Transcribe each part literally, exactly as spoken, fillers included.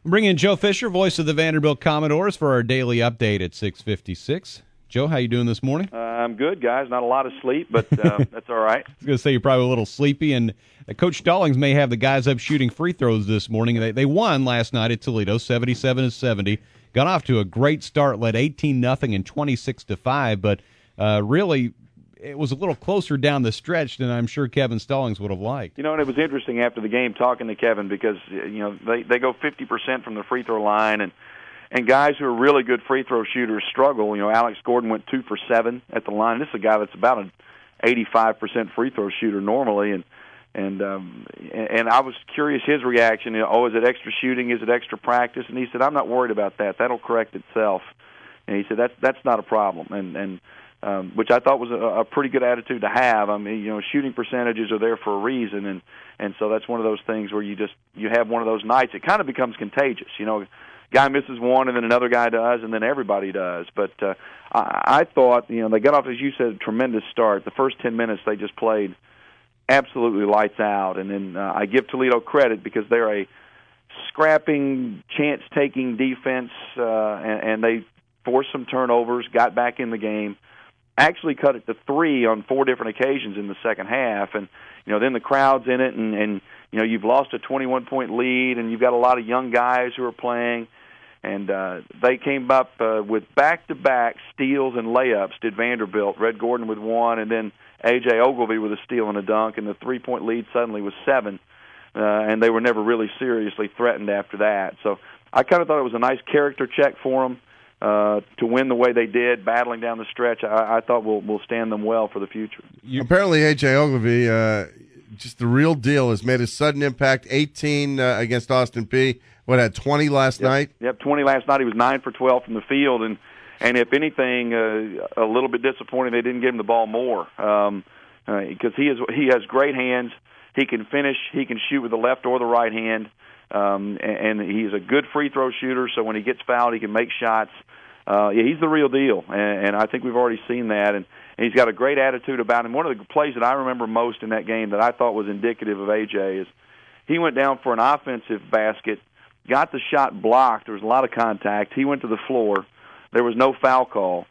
Bring in Joe Fisher, voice of the Vanderbilt Commodores, for our daily update at six fifty-six. Joe, how you doing this morning? Uh, I'm good, guys. Not a lot of sleep, but uh, that's all right. I was going to say you're probably a little sleepy, and uh, Coach Stallings may have the guys up shooting free throws this morning. They, they won last night at Toledo, seventy-seven to seventy. Got off to a great start, led eighteen nothing and twenty-six to five, but uh, really it was a little closer down the stretch than I'm sure Kevin Stallings would have liked. You know, and it was interesting after the game talking to Kevin because, you know, they, they go fifty percent from the free throw line, and And guys who are really good free throw shooters struggle. You know, Alex Gordon went two for seven at the line. This is a guy that's about an eighty-five percent free throw shooter normally, and and um, and I was curious his reaction. You know, oh, is it extra shooting? Is it extra practice? And he said, I'm not worried about that. That'll correct itself. And he said that's that's not a problem. And and um, which I thought was a, a pretty good attitude to have. I mean, you know, shooting percentages are there for a reason, and and so that's one of those things where you just you have one of those nights. It kind of becomes contagious, you know. Guy misses one, and then another guy does, and then everybody does. But uh, I, I thought, you know, they got off, as you said, a tremendous start. The first ten minutes they just played absolutely lights out. And then uh, I give Toledo credit because they're a scrapping, chance-taking defense, uh, and, and they forced some turnovers, got back in the game, actually cut it to three on four different occasions in the second half. And, you know, then the crowd's in it, and, and you know, you've lost a twenty-one point lead, and you've got a lot of young guys who are playing. And uh, they came up uh, with back-to-back steals and layups, did Vanderbilt. Red Gordon with one, and then A J Ogilvy with a steal and a dunk, and the three-point lead suddenly was seven. Uh, and they were never really seriously threatened after that. So I kind of thought it was a nice character check for them uh, to win the way they did, battling down the stretch. I, I thought will will stand them well for the future. You, Apparently, A J Ogilvy, uh, just the real deal, has made a sudden impact. eighteen uh, against Austin Peay. What, had twenty last yep. night? Yep, twenty last night. He was nine for twelve from the field, and and if anything, uh, a little bit disappointing they didn't give him the ball more um, uh, because he is he has great hands. He can finish. He can shoot with the left or the right hand, um, and, and he's a good free throw shooter. So when he gets fouled, he can make shots. Uh, yeah, he's the real deal, and, and I think we've already seen that. And, and he's got a great attitude about him. One of the plays that I remember most in that game that I thought was indicative of A J is he went down for an offensive basket. Got the shot blocked. There was a lot of contact. He went to the floor. There was no foul call.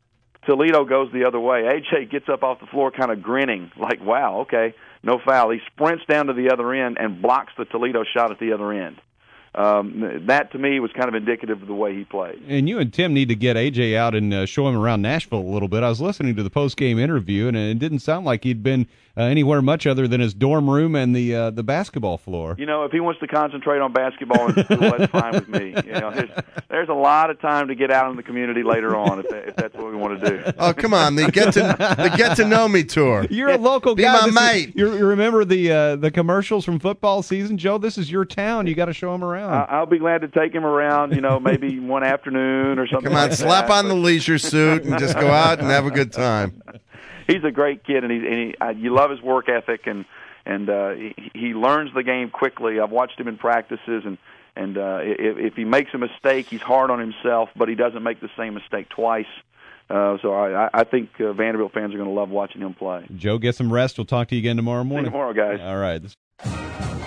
Toledo goes the other way. A J gets up off the floor kind of grinning, like, wow, okay, no foul. He sprints down to the other end and blocks the Toledo shot at the other end. Um, that, to me, was kind of indicative of the way he played. And you and Tim need to get A J out and uh, show him around Nashville a little bit. I was listening to the post-game interview, and it didn't sound like he'd been uh, anywhere much other than his dorm room and the uh, the basketball floor. You know, if he wants to concentrate on basketball in school, that's fine with me. You know, there's, there's a lot of time to get out in the community later on if, that, if that's what we want to do. Oh, come on, the get to the get to know me tour. You're a local Be guy. my This mate. Is, you remember the uh, the commercials from football season, Joe? This is your town. You got to show him around. I'll be glad to take him around, you know, maybe one afternoon or something. Come on, like slap that. on the leisure suit and just go out and have a good time. He's a great kid, and, he, and he, uh, you love his work ethic, and and uh, he, he learns the game quickly. I've watched him in practices, and and uh, if, if he makes a mistake, he's hard on himself, but he doesn't make the same mistake twice. Uh, so I, I think uh, Vanderbilt fans are going to love watching him play. Joe, get some rest. We'll talk to you again tomorrow morning. See you tomorrow, guys. All right.